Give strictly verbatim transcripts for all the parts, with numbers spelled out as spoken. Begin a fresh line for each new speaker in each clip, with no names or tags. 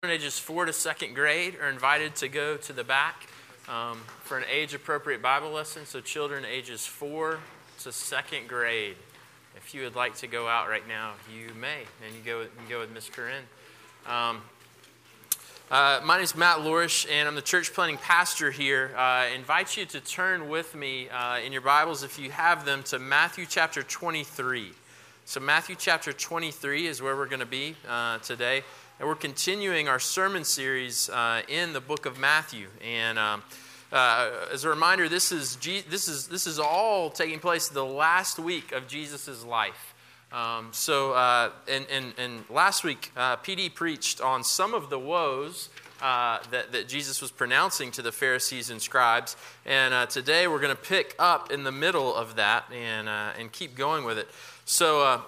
Ages four to second grade are invited to go to the back um, for an age-appropriate Bible lesson. So children ages four to second grade, if you would like to go out right now, you may, and you go you go with Miss Corinne. Um, uh, my name is Matt Lorish, and I'm the church planting pastor here. Uh, I invite you to turn with me uh, in your Bibles, if you have them, to Matthew chapter twenty-three. So Matthew chapter twenty-three is where we're going to be uh, today. And we're continuing our sermon series uh, in the book of Matthew. And um, uh, as a reminder, this is Je- this is this is all taking place the last week of Jesus' life. Um, so, uh, and, and and last week, uh, P D preached on some of the woes uh, that that Jesus was pronouncing to the Pharisees and scribes. And uh, today, we're going to pick up in the middle of that and uh, and keep going with it. So. Uh,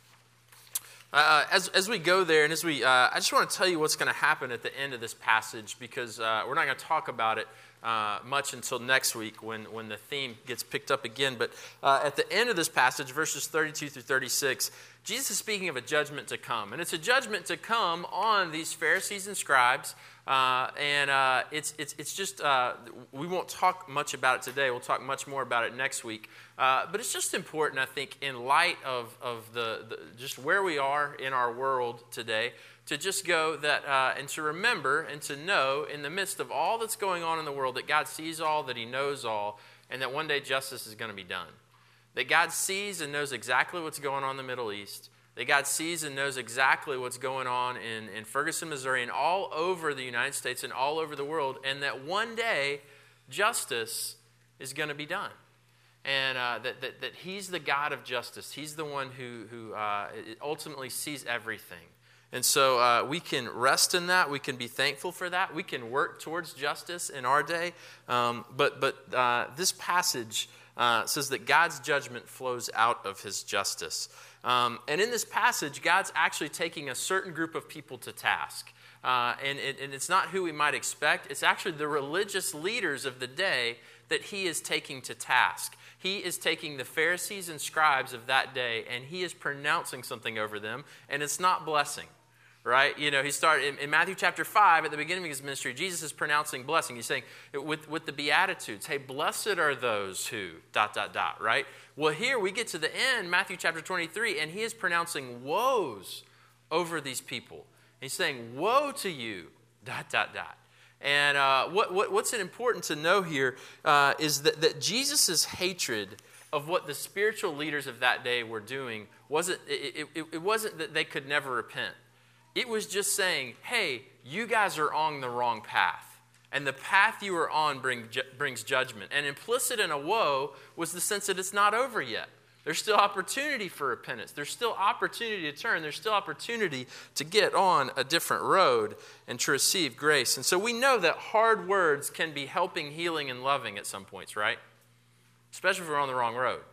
Uh, as as we go there, and as we, uh, I just want to tell you what's going to happen at the end of this passage, because uh, we're not going to talk about it uh, much until next week when, when the theme gets picked up again. But uh, at the end of this passage, verses thirty-two through thirty-six, Jesus is speaking of a judgment to come. And it's a judgment to come on these Pharisees and scribes. Uh, and uh, it's it's it's just, uh, we won't talk much about it today. We'll talk much more about it next week. Uh, but it's just important, I think, in light of, of the, the just where we are in our world today, to just go that, uh, and to remember and to know in the midst of all that's going on in the world that God sees all, that He knows all, and that one day justice is going to be done. That God sees and knows exactly what's going on in the Middle East. That God sees and knows exactly what's going on in, in Ferguson, Missouri, and all over the United States and all over the world, and that one day justice is going to be done. And uh, that, that that He's the God of justice. He's the one who, who uh, ultimately sees everything. And so uh, we can rest in that. We can be thankful for that. We can work towards justice in our day. Um, but but uh, this passage uh, says that God's judgment flows out of His justice. Um, and in this passage, God's actually taking a certain group of people to task. Uh, and, it, and it's not who we might expect. It's actually the religious leaders of the day that He is taking to task. He is taking the Pharisees and scribes of that day, and He is pronouncing something over them, and it's not blessing, right? You know, He started in, in Matthew chapter five, at the beginning of His ministry, Jesus is pronouncing blessing. He's saying, with, with the Beatitudes, hey, blessed are those who, dot, dot, dot, right? Well, here we get to the end, Matthew chapter twenty-three, and He is pronouncing woes over these people. He's saying, woe to you, dot, dot, dot. And uh, what, what, what's important to know here uh, is that, that Jesus' hatred of what the spiritual leaders of that day were doing wasn't, it, it, it wasn't that they could never repent. It was just saying, hey, you guys are on the wrong path. And the path you are on bring, ju- brings judgment. And implicit in a woe was the sense that it's not over yet. There's still opportunity for repentance. There's still opportunity to turn. There's still opportunity to get on a different road and to receive grace. And so we know that hard words can be helping, healing, and loving at some points, right? Especially if we're on the wrong road.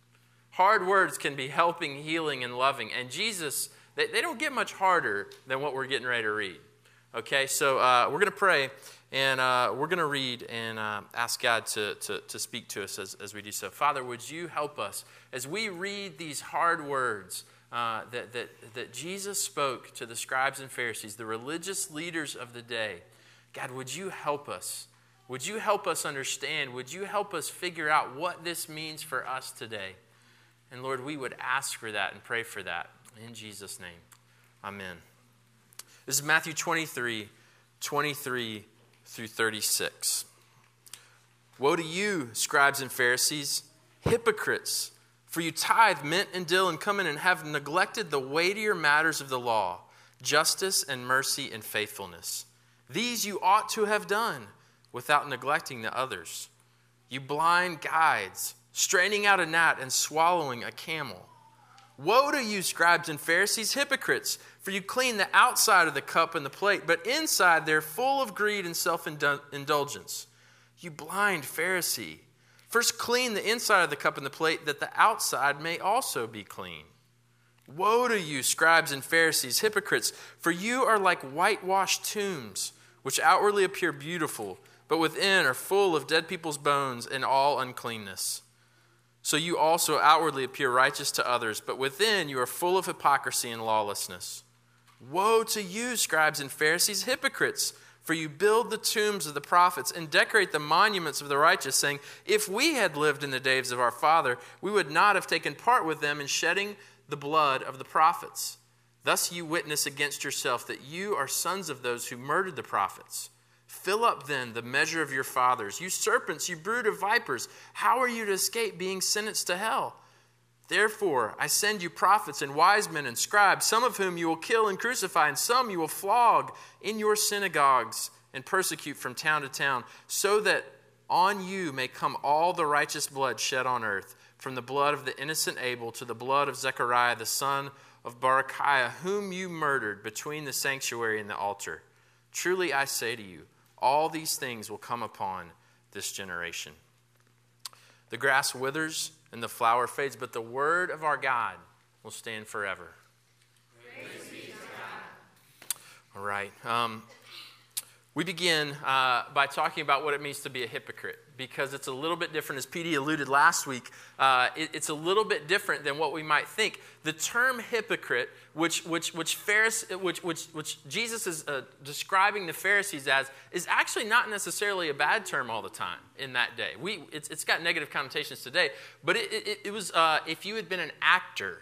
Hard words can be helping, healing, and loving. And Jesus, they, they don't get much harder than what we're getting ready to read. Okay, so uh, we're going to pray, and uh, we're going to read and uh, ask God to, to, to speak to us as, as we do so. Father, would you help us as we read these hard words uh, that, that, that Jesus spoke to the scribes and Pharisees, the religious leaders of the day. God, would you help us? Would you help us understand? Would you help us figure out what this means for us today? And Lord, we would ask for that and pray for that. In Jesus' name, amen. This is Matthew twenty-three, twenty-three through thirty-six. Woe to you, scribes and Pharisees, hypocrites! For you tithe mint and dill and come in and have neglected the weightier matters of the law, justice and mercy and faithfulness. These you ought to have done without neglecting the others. You blind guides, straining out a gnat and swallowing a camel. Woe to you, scribes and Pharisees, hypocrites! For you clean the outside of the cup and the plate, but inside they're full of greed and self-indulgence. You blind Pharisee! First clean the inside of the cup and the plate, that the outside may also be clean. Woe to you, scribes and Pharisees, hypocrites! For you are like whitewashed tombs, which outwardly appear beautiful, but within are full of dead people's bones and all uncleanness. So you also outwardly appear righteous to others, but within you are full of hypocrisy and lawlessness. Woe to you, scribes and Pharisees, hypocrites! For you build the tombs of the prophets and decorate the monuments of the righteous, saying, if we had lived in the days of our father, we would not have taken part with them in shedding the blood of the prophets. Thus you witness against yourself that you are sons of those who murdered the prophets. Fill up then the measure of your fathers. You serpents, you brood of vipers, how are you to escape being sentenced to hell? Therefore, I send you prophets and wise men and scribes, some of whom you will kill and crucify, and some you will flog in your synagogues and persecute from town to town, so that on you may come all the righteous blood shed on earth, from the blood of the innocent Abel to the blood of Zechariah, the son of Berechiah, whom you murdered between the sanctuary and the altar. Truly I say to you, all these things will come upon this generation. The grass withers and the flower fades, but the word of our God will stand forever.
Praise be to God.
All right. Um, we begin uh, by talking about what it means to be a hypocrite, because it's a little bit different. As P D alluded last week, uh, it, it's a little bit different than what we might think. The term hypocrite, which which which, Pharise, which, which, which Jesus is uh, describing the Pharisees as, is actually not necessarily a bad term all the time in that day. We it's, it's got negative connotations today, but it, it, it was uh, if you had been an actor,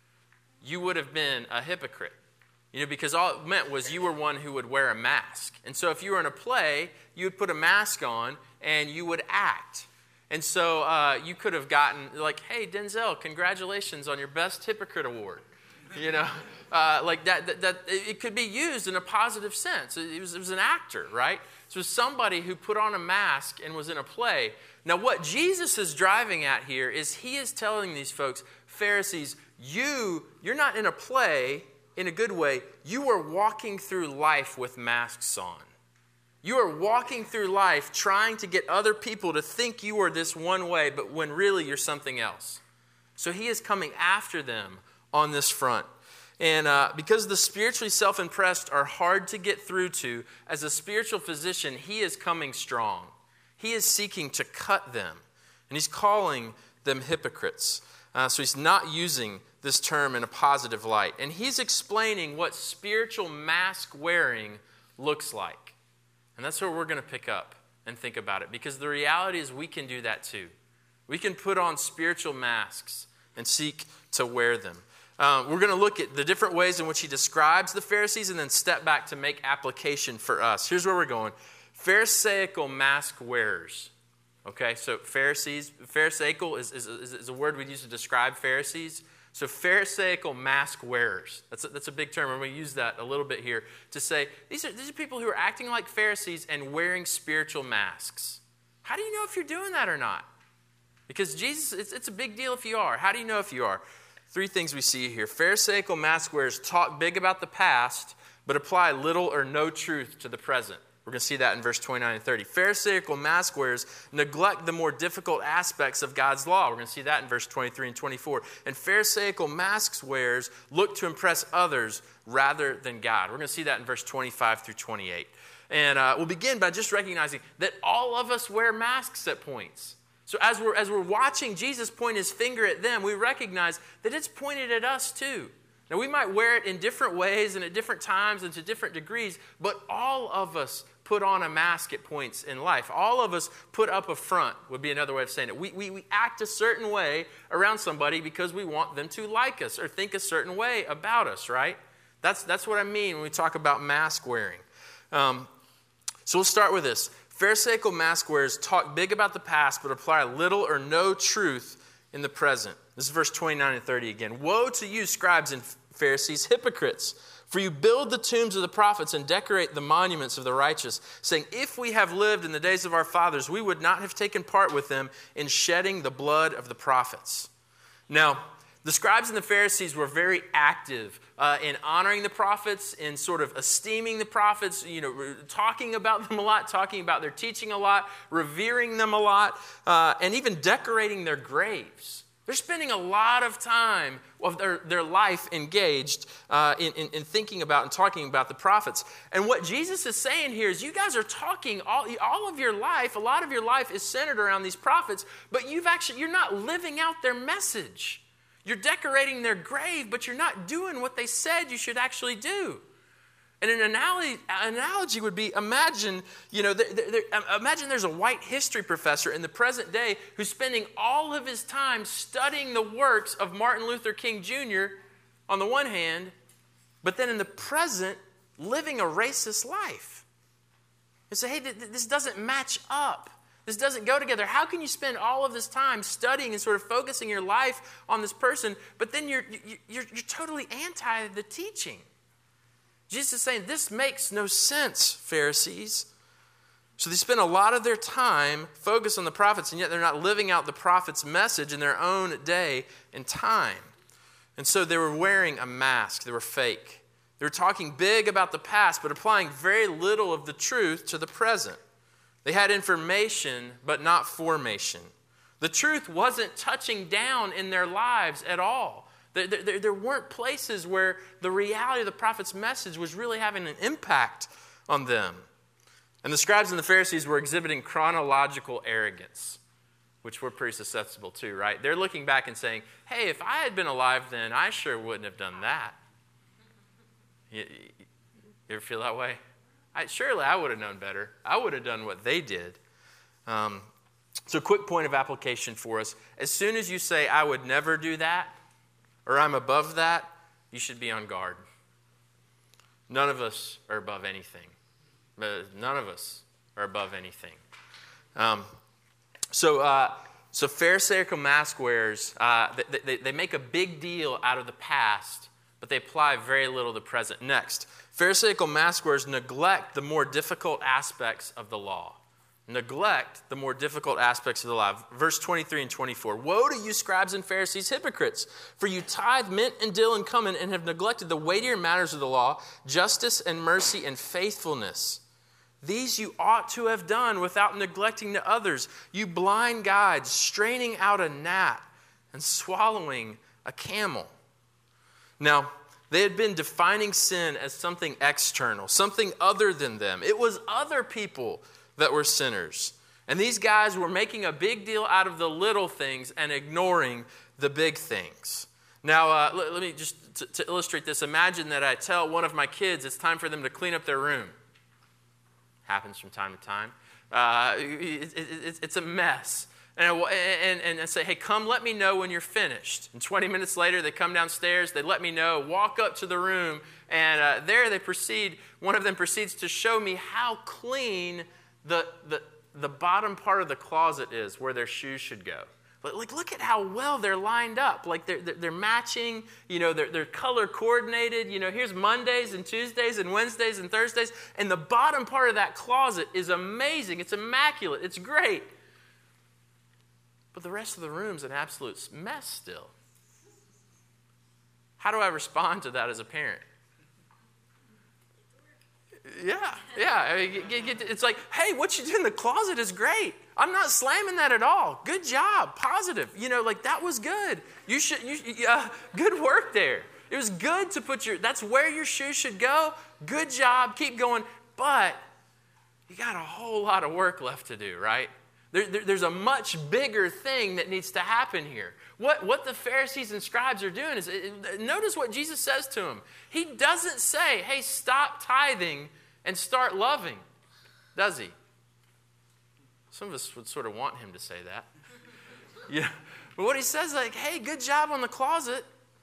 you would have been a hypocrite. You know, because all it meant was you were one who would wear a mask. And so if you were in a play, you would put a mask on and you would act. And so uh, you could have gotten like, hey, Denzel, congratulations on your Best Hypocrite Award. You know, uh, like that, that, that, it could be used in a positive sense. It was, it was an actor, right? So it was somebody who put on a mask and was in a play. Now, what Jesus is driving at here is he is telling these folks, Pharisees, you, you're not in a play in a good way. You are walking through life with masks on. You are walking through life trying to get other people to think you are this one way, but when really you're something else. So he is coming after them on this front. And uh, because the spiritually self-impressed are hard to get through to, as a spiritual physician, he is coming strong. He is seeking to cut them. And he's calling them hypocrites. Uh, so he's not using this term in a positive light. And he's explaining what spiritual mask wearing looks like. And that's where we're going to pick up and think about it. Because the reality is we can do that too. We can put on spiritual masks and seek to wear them. Uh, we're going to look at the different ways in which he describes the Pharisees and then step back to make application for us. Here's where we're going. Pharisaical mask wearers. Okay, so Pharisees, Pharisaical is, is, is a word we use to describe Pharisees. So Pharisaical mask wearers. That's a, that's a big term. I'm going to use that a little bit here to say these are, these are people who are acting like Pharisees and wearing spiritual masks. How do you know if you're doing that or not? Because Jesus, it's, it's a big deal if you are. How do you know if you are? Three things we see here. Pharisaical mask wearers talk big about the past, but apply little or no truth to the present. We're going to see that in verse twenty-nine and thirty. Pharisaical mask wearers neglect the more difficult aspects of God's law. We're going to see that in verse twenty-three and twenty-four. And Pharisaical mask wearers look to impress others rather than God. We're going to see that in verse twenty-five through twenty-eight. And uh, we'll begin by just recognizing that all of us wear masks at points. So as we're, as we're watching Jesus point his finger at them, we recognize that it's pointed at us too. Now, we might wear it in different ways and at different times and to different degrees, but all of us put on a mask at points in life. All of us put up a front, would be another way of saying it. We, we, we act a certain way around somebody because we want them to like us or think a certain way about us, right? That's, that's what I mean when we talk about mask wearing. Um, so we'll start with this. Pharisaical mask wearers talk big about the past, but apply little or no truth in the present. This is verse twenty-nine and thirty again. Woe to you, scribes and Pharisees, hypocrites! For you build the tombs of the prophets and decorate the monuments of the righteous, saying, if we have lived in the days of our fathers, we would not have taken part with them in shedding the blood of the prophets. Now, the scribes and the Pharisees were very active uh, in honoring the prophets, in sort of esteeming the prophets, you know, talking about them a lot, talking about their teaching a lot, revering them a lot, uh, and even decorating their graves. They're spending a lot of time of their, their life engaged uh, in, in, in thinking about and talking about the prophets. And what Jesus is saying here is you guys are talking, all, all of your life, a lot of your life is centered around these prophets, but you've actually, you're not living out their message. You're decorating their grave, but you're not doing what they said you should actually do. And an analogy, an analogy would be, imagine, you know, there, there, imagine there's a white history professor in the present day who's spending all of his time studying the works of Martin Luther King Junior on the one hand, but then in the present, living a racist life. And say, hey, this doesn't match up. This doesn't go together. How can you spend all of this time studying and sort of focusing your life on this person, but then you're, you're, you're totally anti the teaching? Jesus is saying, this makes no sense, Pharisees. So they spend a lot of their time focused on the prophets, and yet they're not living out the prophet's message in their own day and time. And so they were wearing a mask. They were fake. They were talking big about the past, but applying very little of the truth to the present. They had information, but not formation. The truth wasn't touching down in their lives at all. There, there, there weren't places where the reality of the prophet's message was really having an impact on them. And the scribes and the Pharisees were exhibiting chronological arrogance, which we're pretty susceptible to, right? They're looking back and saying, hey, if I had been alive then, I sure wouldn't have done that. You, you ever feel that way? I, surely I would have known better. I would have done what they did. Um, so quick point of application for us. As soon as you say, I would never do that, or I'm above that, you should be on guard. None of us are above anything. None of us are above anything. Um, so, uh, so Pharisaical mask wearers, uh, they, they, they make a big deal out of the past, but they apply very little to the present. Next, Pharisaical mask wearers neglect the more difficult aspects of the law. Neglect the more difficult aspects of the law. Verse twenty-three and twenty-four. Woe to you, scribes and Pharisees, hypocrites! For you tithe mint and dill and cumin and have neglected the weightier matters of the law, justice and mercy and faithfulness. These you ought to have done without neglecting the others. You blind guides, straining out a gnat and swallowing a camel. Now, they had been defining sin as something external, something other than them. It was other people that were sinners. And these guys were making a big deal out of the little things and ignoring the big things. Now, uh, let, let me just, to, to illustrate this, imagine that I tell one of my kids it's time for them to clean up their room. Happens from time to time. Uh, it, it, it, it's a mess. And I, and, and I say, hey, come let me know when you're finished. And twenty minutes later, they come downstairs, they let me know, walk up to the room, and uh, there they proceed, one of them proceeds to show me how clean the, the, the bottom part of the closet is where their shoes should go. But like, look at how well they're lined up. Like they're, they're matching, you know, they're, they're color coordinated. You know, here's Mondays and Tuesdays and Wednesdays and Thursdays. And the bottom part of that closet is amazing. It's immaculate. It's great. But the rest of the room's an absolute mess still. How do I respond to that as a parent? Yeah, yeah. I mean, it's like, hey, what you do in the closet is great. I'm not slamming that at all. Good job, positive. You know, like that was good. You should, you, uh, good work there. It was good to put your. That's where your shoes should go. Good job. Keep going. But you got a whole lot of work left to do, right? There, there, there's a much bigger thing that needs to happen here. What, what the Pharisees and scribes are doing is, notice what Jesus says to them. He doesn't say, hey, stop tithing and start loving, does he? Some of us would sort of want him to say that. Yeah. But what he says, like, hey, good job on the closet.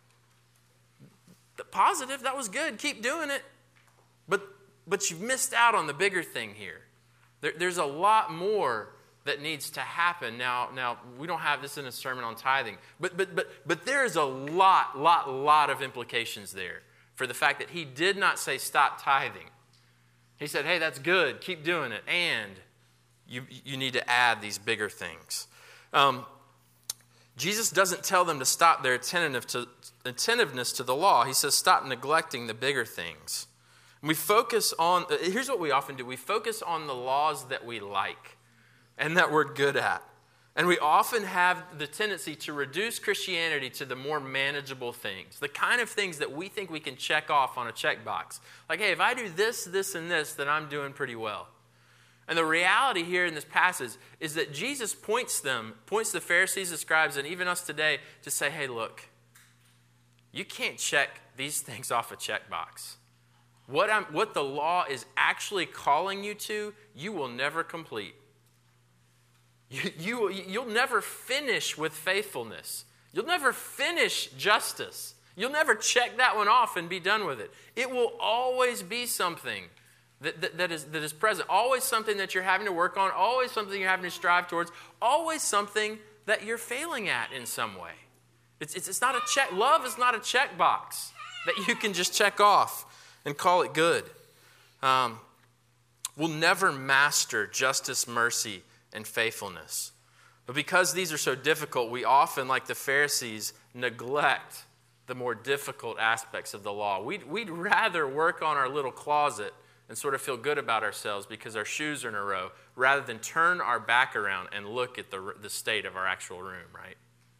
The positive, that was good. Keep doing it. But, but you've missed out on the bigger thing here. There, there's a lot more that needs to happen. Now, now we don't have this in a sermon on tithing, but but but but there is a lot, lot, lot of implications there for the fact that he did not say stop tithing. He said, hey, that's good, keep doing it, and you you need to add these bigger things. Um, Jesus doesn't tell them to stop their attentive to, attentiveness to the law. He says stop neglecting the bigger things. We focus on, here's what we often do. We focus on the laws that we like and that we're good at. And we often have the tendency to reduce Christianity to the more manageable things, the kind of things that we think we can check off on a checkbox. Like, hey, if I do this, this, and this, then I'm doing pretty well. And the reality here in this passage is that Jesus points them, points the Pharisees, the scribes, and even us today to say, hey, look, you can't check these things off a checkbox. what, I'm, what the law is actually calling you to, you will never complete. You, you, you'll never finish with faithfulness. You'll never finish justice. You'll never check that one off and be done with it. It will always be something that, that, that, is, that is present. Always something that you're having to work on. Always something you're having to strive towards. Always something that you're failing at in some way. It's, it's, it's not a check. Love is not a checkbox that you can just check off and call it good. Um, we'll never master justice, mercy, and faithfulness. But because these are so difficult, we often, like the Pharisees, neglect the more difficult aspects of the law. We'd, we'd rather work on our little closet and sort of feel good about ourselves because our shoes are in a row, rather than turn our back around and look at the, the state of our actual room, right?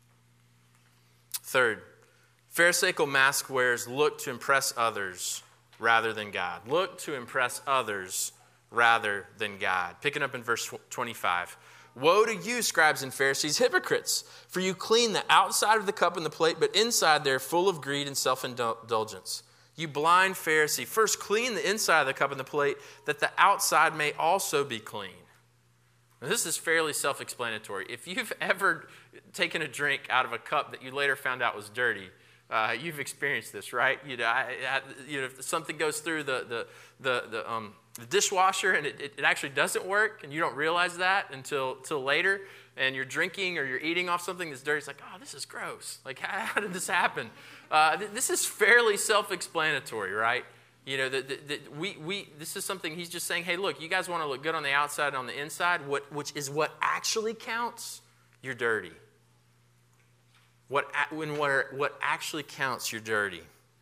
Third, Pharisaical mask wearers look to impress others rather than God. Look to impress others rather than God. Picking up in verse twenty-five. Woe to you, scribes and Pharisees, hypocrites, for you clean the outside of the cup and the plate, but inside they're full of greed and self-indulgence. You blind Pharisee, first clean the inside of the cup and the plate, that the outside may also be clean. Now, this is fairly self-explanatory. If you've ever taken a drink out of a cup that you later found out was dirty, uh, you've experienced this, right? You know, I, I, you know, if something goes through the the the, the um. the dishwasher and it, it actually doesn't work and you don't realize that until, until later, and you're drinking or you're eating off something that's dirty, it's like, oh, this is gross. Like, how, how did this happen? Uh, th- this is fairly self-explanatory, right? You know, that we, we, this is something he's just saying, hey, look, you guys want to look good on the outside and on the inside, what, which is what actually counts, you're dirty. What, when what, what actually counts, you're dirty.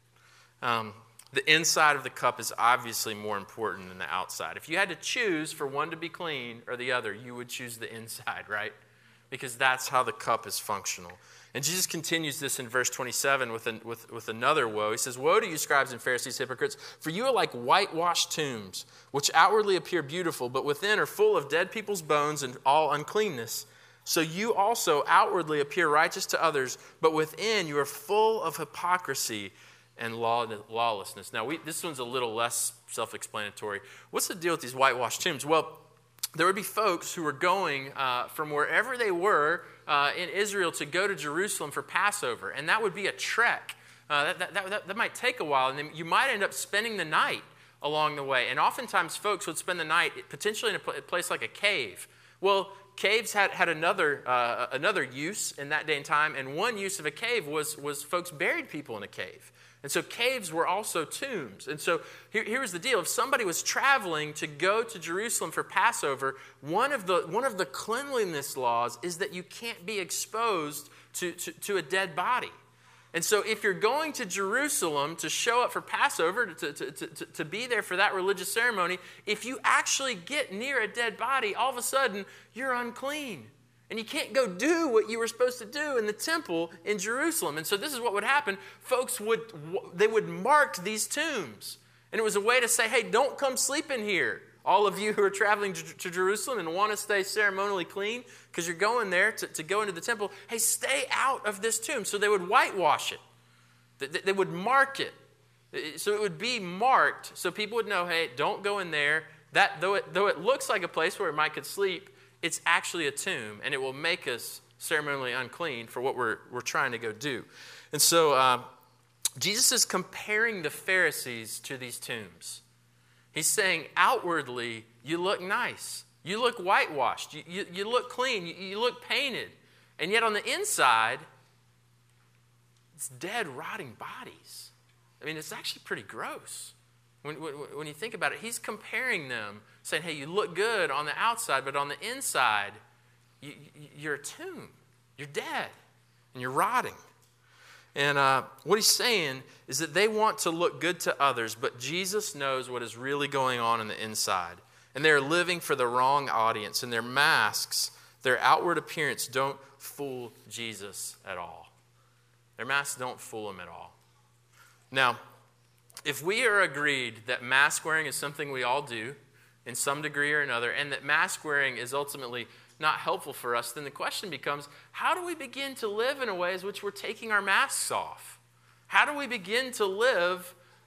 Um, The inside of the cup is obviously more important than the outside. If you had to choose for one to be clean or the other, you would choose the inside, right? Because that's how the cup is functional. And Jesus continues this in verse twenty-seven with, an, with, with another woe. He says, woe to you, scribes and Pharisees, hypocrites, for you are like whitewashed tombs, which outwardly appear beautiful, but within are full of dead people's bones and all uncleanness. So you also outwardly appear righteous to others, but within you are full of hypocrisy and law, lawlessness. Now, we, this one's a little less self-explanatory. What's the deal with these whitewashed tombs? Well, there would be folks who were going uh, from wherever they were uh, in Israel to go to Jerusalem for Passover, and that would be a trek. Uh, that, that, that, that might take a while, and then you might end up spending the night along the way. And oftentimes, folks would spend the night potentially in a place like a cave. Well, caves had, had another uh, another use in that day and time, and one use of a cave was, was folks buried people in a cave. And so caves were also tombs. And so here, here's the deal. If somebody was traveling to go to Jerusalem for Passover, one of the, one of the cleanliness laws is that you can't be exposed to, to, to a dead body. And so if you're going to Jerusalem to show up for Passover, to, to, to, to, to be there for that religious ceremony, if you actually get near a dead body, all of a sudden you're unclean. And you can't go do what you were supposed to do in the temple in Jerusalem. And so this is what would happen. Folks would, they would mark these tombs. And it was a way to say, hey, don't come sleep in here. All of you who are traveling to Jerusalem and want to stay ceremonially clean because you're going there to, to go into the temple, hey, stay out of this tomb. So they would whitewash it. They would mark it. So it would be marked so people would know, hey, don't go in there. That though it, though it looks like a place where Mike could sleep, it's actually a tomb, and it will make us ceremonially unclean for what we're, we're trying to go do. And so uh, Jesus is comparing the Pharisees to these tombs. He's saying outwardly, you look nice. You look whitewashed. You, you, you look clean. You, you look painted. And yet on the inside, it's dead, rotting bodies. I mean, it's actually pretty gross. When, when, when you think about it, he's comparing them, saying, hey, you look good on the outside, but on the inside, you, you're a tomb. You're dead, and you're rotting. And uh, what he's saying is that they want to look good to others, but Jesus knows what is really going on in the inside. And they're living for the wrong audience, and their masks, their outward appearance don't fool Jesus at all. Their masks don't fool him at all. Now, if we are agreed that mask wearing is something we all do in some degree or another, and that mask wearing is ultimately not helpful for us, then the question becomes, how do we begin to live in a way in which we're taking our masks off? How do we begin to live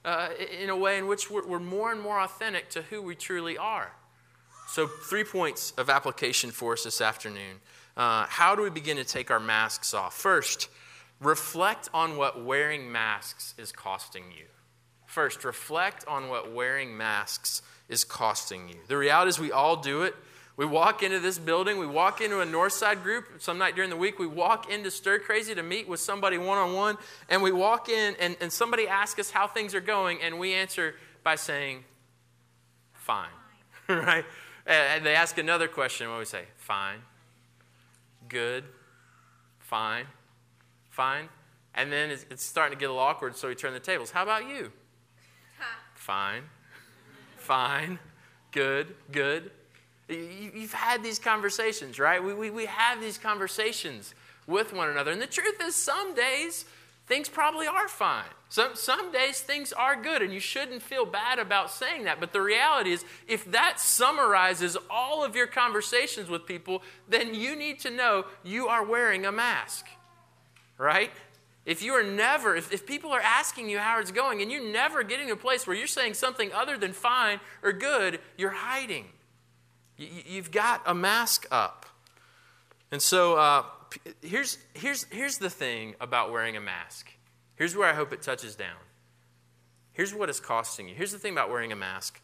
uh, in a way in which we're, we're more and more authentic to who we truly are. So three points of application for us this afternoon. Uh, how do we begin to take our masks off? First, reflect on what wearing masks is costing you. First, reflect on what wearing masks is costing you. The reality is we all do it. We walk into this building, we walk into a Northside group, some night during the week, we walk into Stir Crazy to meet with somebody one-on-one, and we walk in and, and somebody asks us how things are going, and we answer by saying, fine, right? And they ask another question, what we say? Fine, good, fine, fine. And then it's, it's starting to get a little awkward, so we turn the tables. How about you? Fine, fine, good, good. You've had these conversations, right? We, we, we have these conversations with one another. And the truth is, some days, things probably are fine. Some, some days, things are good, and you shouldn't feel bad about saying that. But the reality is, if that summarizes all of your conversations with people, then you need to know you are wearing a mask, right? If you are never, if, if people are asking you how it's going, and you're never getting to a place where you're saying something other than fine or good, you're hiding. You've got a mask up. And so uh, here's, here's, here's the thing about wearing a mask. Here's where I hope it touches down. Here's what it's costing you. Here's the thing about wearing a mask.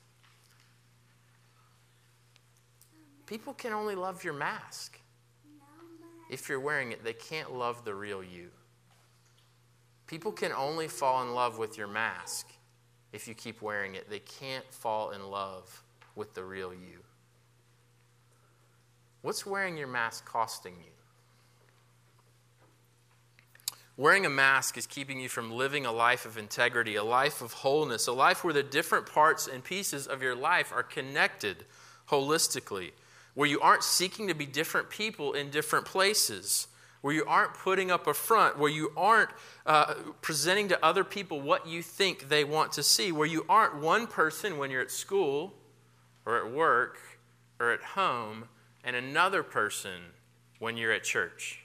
People can only love your mask. If you're wearing it, they can't love the real you. People can only fall in love with your mask if you keep wearing it. They can't fall in love with the real you. What's wearing your mask costing you? Wearing a mask is keeping you from living a life of integrity, a life of wholeness, a life where the different parts and pieces of your life are connected holistically, where you aren't seeking to be different people in different places, where you aren't putting up a front, where you aren't uh, presenting to other people what you think they want to see, where you aren't one person when you're at school or at work or at home, and another person when you're at church.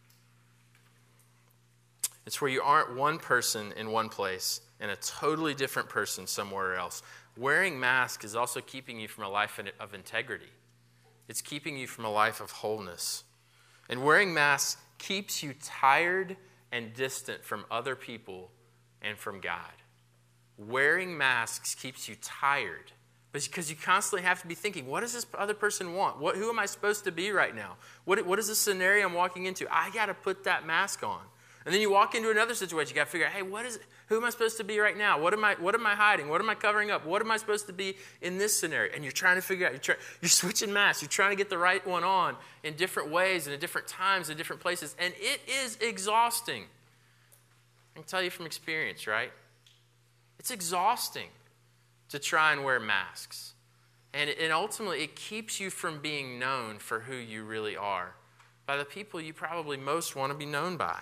It's where you aren't one person in one place and a totally different person somewhere else. Wearing masks is also keeping you from a life of integrity. It's keeping you from a life of wholeness. And wearing masks keeps you tired and distant from other people and from God. Wearing masks keeps you tired. Because you constantly have to be thinking, what does this other person want? What, who am I supposed to be right now? What, what is the scenario I'm walking into? I got to put that mask on. And then you walk into another situation, you got to figure out, hey, what is it? Who am I supposed to be right now? What am I what am I hiding? What am I covering up? What am I supposed to be in this scenario? And you're trying to figure out, you're, try, you're switching masks. You're trying to get the right one on in different ways and at different times and different places. And it is exhausting. I can tell you from experience, right? It's exhausting to try and wear masks. And, and ultimately, it keeps you from being known for who you really are by the people you probably most want to be known by.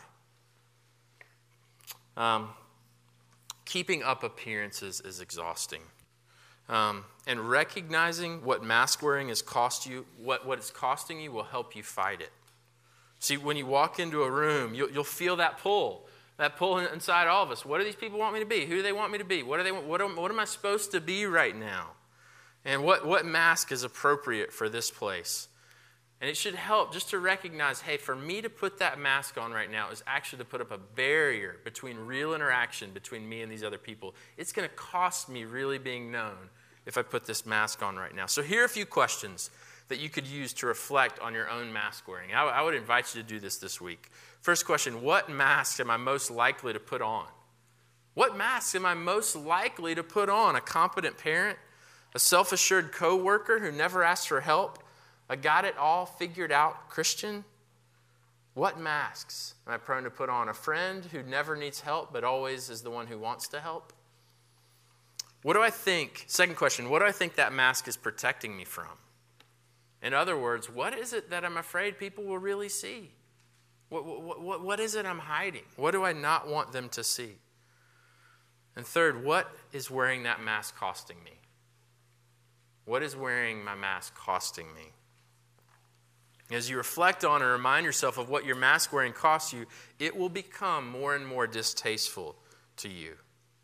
Um, keeping up appearances is exhausting. Um, and recognizing what mask wearing has cost you, what, what it's costing you will help you fight it. See, when you walk into a room, you'll, you'll feel that pull. That pull inside all of us. What do these people want me to be? Who do they want me to be? What do they want? What am, what am I supposed to be right now? And what, what mask is appropriate for this place? And it should help just to recognize, hey, for me to put that mask on right now is actually to put up a barrier between real interaction between me and these other people. It's going to cost me really being known if I put this mask on right now. So here are a few questions that you could use to reflect on your own mask wearing. I, I would invite you to do this this week. First question, what mask am I most likely to put on? What mask am I most likely to put on? A competent parent? A self-assured coworker who never asks for help? A got-it-all figured-out Christian? What masks am I prone to put on? A friend who never needs help but always is the one who wants to help? What do I think, second question, what do I think that mask is protecting me from? In other words, what is it that I'm afraid people will really see? What, what, what, what is it I'm hiding? What do I not want them to see? And third, what is wearing that mask costing me? What is wearing my mask costing me? As you reflect on and remind yourself of what your mask wearing costs you, it will become more and more distasteful to you.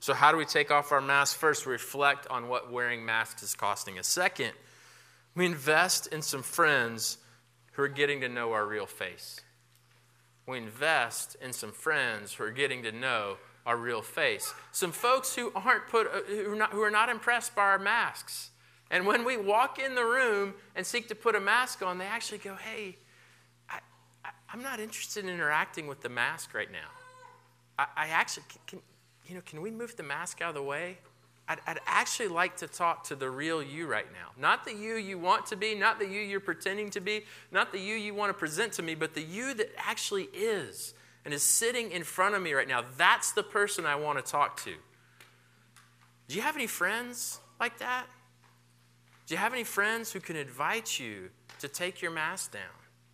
So how do we take off our masks? First, we reflect on what wearing masks is costing us. Second, we invest in some friends who are getting to know our real face. We invest in some friends who are getting to know our real face. Some folks who aren't put, who are not, who are not impressed by our masks. And when we walk in the room and seek to put a mask on, they actually go, hey, I, I, I'm not interested in interacting with the mask right now. I, I actually, can, you know, can we move the mask out of the way? I'd, I'd actually like to talk to the real you right now. Not the you you want to be, not the you you're pretending to be, not the you you want to present to me, but the you that actually is and is sitting in front of me right now. That's the person I want to talk to. Do you have any friends like that? Do you have any friends who can invite you to take your mask down?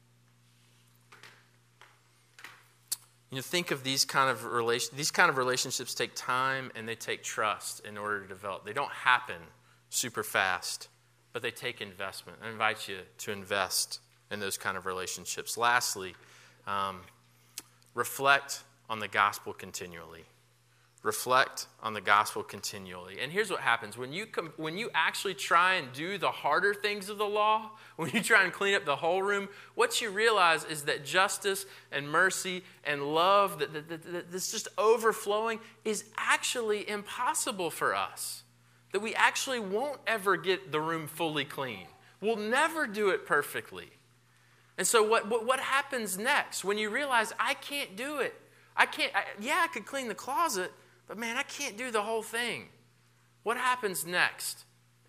You know, think of these kind of relation, these kind of relationships take time and they take trust in order to develop. They don't happen super fast, but they take investment. I invite you to invest in those kind of relationships. Lastly, um, reflect on the gospel continually. Reflect on the gospel continually. And here's what happens. When you com- when you actually try and do the harder things of the law, when you try and clean up the whole room, what you realize is that justice and mercy and love, that, that, that, that this just overflowing, is actually impossible for us. That we actually won't ever get the room fully clean. We'll never do it perfectly. And so what, what, what happens next when you realize, I can't do it? I can't, I, yeah, I could clean the closet, but man, I can't do the whole thing. What happens next?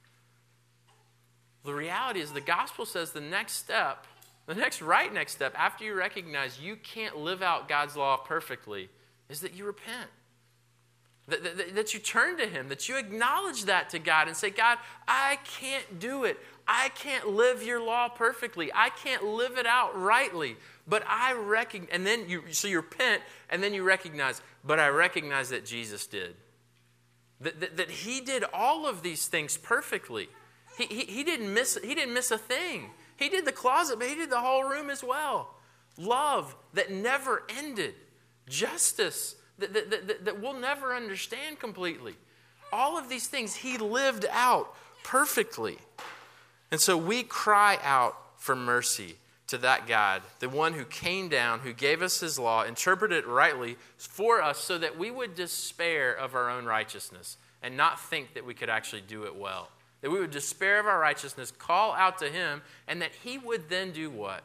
The reality is the gospel says the next step, the next right next step, after you recognize you can't live out God's law perfectly, is that you repent. That, that, that you turn to Him, that you acknowledge that to God and say, God, I can't do it. I can't live your law perfectly. I can't live it out rightly. But I recognize, and then you, so you repent, and then you recognize, but I recognize that Jesus did. That, that, that He did all of these things perfectly. He, he, he, didn't miss, he didn't miss a thing. He did the closet, but He did the whole room as well. Love that never ended. Justice that, that, that, that we'll never understand completely. All of these things He lived out perfectly. And so we cry out for mercy to that God, the one who came down, who gave us His law, interpreted it rightly for us so that we would despair of our own righteousness and not think that we could actually do it well. That we would despair of our righteousness, call out to Him, and that He would then do what?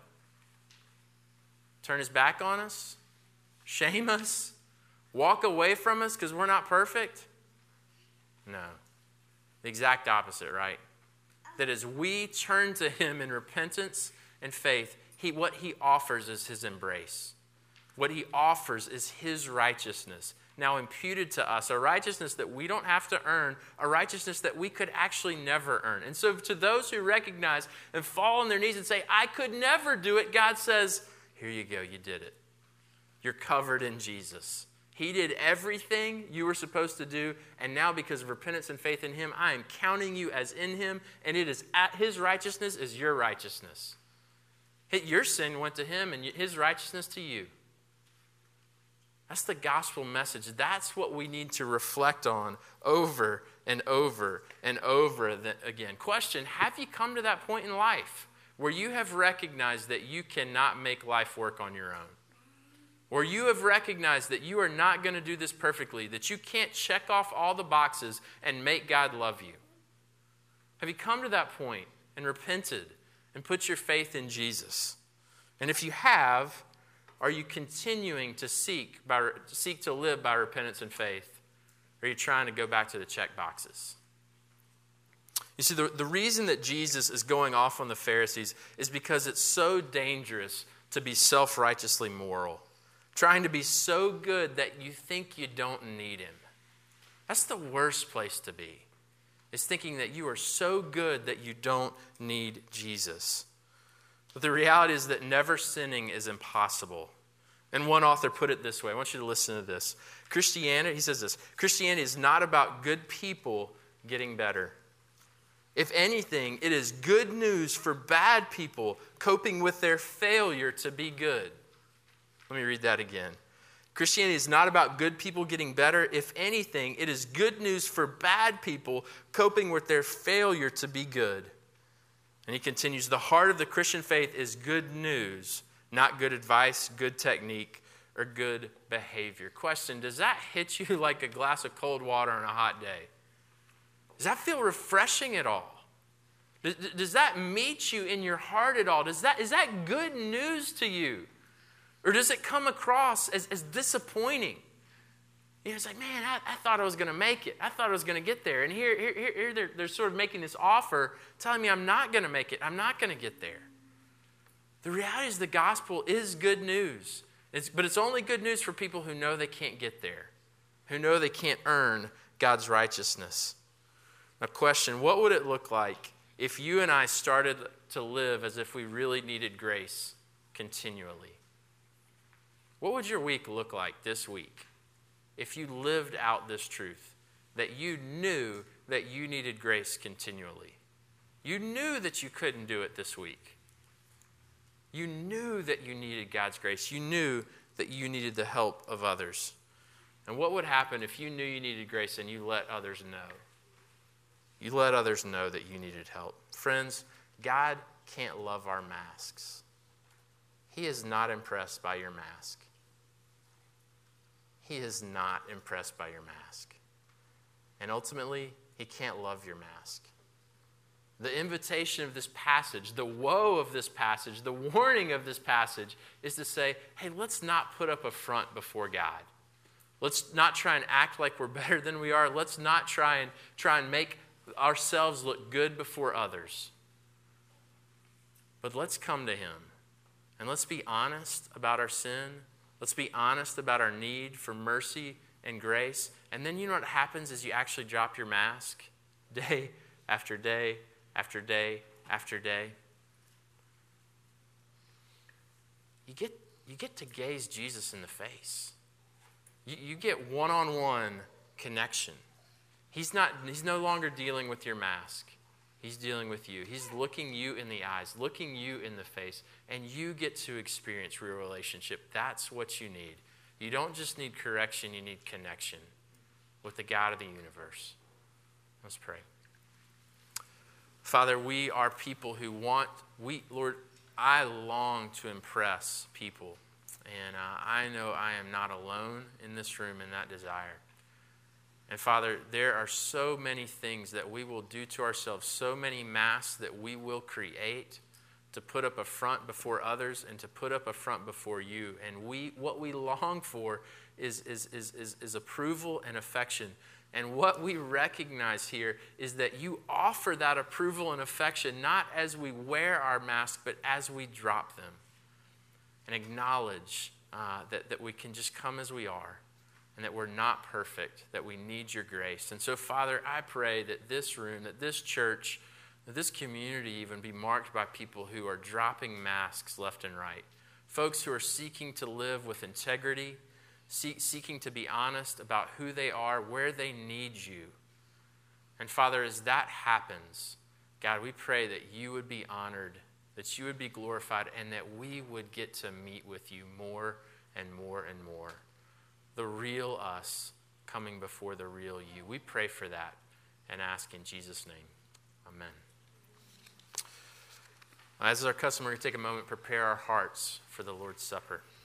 Turn His back on us? Shame us? Walk away from us because we're not perfect? No. The exact opposite, right? That as we turn to Him in repentance and faith, he, what He offers is His embrace. What He offers is His righteousness, now imputed to us, a righteousness that we don't have to earn, a righteousness that we could actually never earn. And so to those who recognize and fall on their knees and say, I could never do it, God says, here you go, you did it. You're covered in Jesus. He did everything you were supposed to do, and now because of repentance and faith in Him, I am counting you as in Him, and it is at His righteousness is your righteousness. Your sin went to Him, and His righteousness to you. That's the gospel message. That's what we need to reflect on over and over and over again. Question, have you come to that point in life where you have recognized that you cannot make life work on your own? Or you have recognized that you are not going to do this perfectly, that you can't check off all the boxes and make God love you? Have you come to that point and repented and put your faith in Jesus? And if you have, are you continuing to seek by seek to live by repentance and faith? Or are you trying to go back to the check boxes? You see, the, the reason that Jesus is going off on the Pharisees is because it's so dangerous to be self-righteously moral. Trying to be so good that you think you don't need Him. That's the worst place to be. Is thinking that you are so good that you don't need Jesus. But the reality is that never sinning is impossible. And one author put it this way. I want you to listen to this. Christianity, he says this, Christianity is not about good people getting better. If anything, it is good news for bad people coping with their failure to be good. Let me read that again. Christianity is not about good people getting better. If anything, it is good news for bad people coping with their failure to be good. And he continues, the heart of the Christian faith is good news, not good advice, good technique, or good behavior. Question, does that hit you like a glass of cold water on a hot day? Does that feel refreshing at all? Does, does that meet you in your heart at all? Does that, is that good news to you? Or does it come across as, as disappointing? You know, it's like, man, I, I thought I was going to make it. I thought I was going to get there. And here, here, here, here they're, they're sort of making this offer, telling me I'm not going to make it. I'm not going to get there. The reality is the gospel is good news. It's, but it's only good news for people who know they can't get there, who know they can't earn God's righteousness. Now, question, what would it look like if you and I started to live as if we really needed grace continually? What would your week look like this week if you lived out this truth, that you knew that you needed grace continually? You knew that you couldn't do it this week. You knew that you needed God's grace. You knew that you needed the help of others. And what would happen if you knew you needed grace and you let others know? You let others know that you needed help. Friends, God can't love our masks. He is not impressed by your mask. He is not impressed by your mask. And ultimately, he can't love your mask. The invitation of this passage, the woe of this passage, the warning of this passage is to say, hey, let's not put up a front before God. Let's not try and act like we're better than we are. Let's not try and try and make ourselves look good before others. But let's come to him and let's be honest about our sin. Let's be honest about our need for mercy and grace. And then you know what happens is you actually drop your mask day after day after day after day. You get, you get to gaze Jesus in the face. You, you get one-on-one connection. He's not, he's no longer dealing with your mask. He's dealing with you. He's looking you in the eyes, looking you in the face, and you get to experience real relationship. That's what you need. You don't just need correction, you need connection with the God of the universe. Let's pray. Father, we are people who want, we, Lord, I long to impress people. And uh, I know I am not alone in this room in that desire. And Father, there are so many things that we will do to ourselves, so many masks that we will create to put up a front before others and to put up a front before you. And we, what we long for is, is, is, is, is approval and affection. And what we recognize here is that you offer that approval and affection not as we wear our mask, but as we drop them. And acknowledge uh, that, that we can just come as we are. And that we're not perfect, that we need your grace. And so, Father, I pray that this room, that this church, that this community even be marked by people who are dropping masks left and right. Folks who are seeking to live with integrity, see, seeking to be honest about who they are, where they need you. And Father, as that happens, God, we pray that you would be honored, that you would be glorified, and that we would get to meet with you more and more and more. The real us coming before the real you. We pray for that and ask in Jesus' name. Amen. As is our custom, we're going to take a moment, prepare our hearts for the Lord's Supper.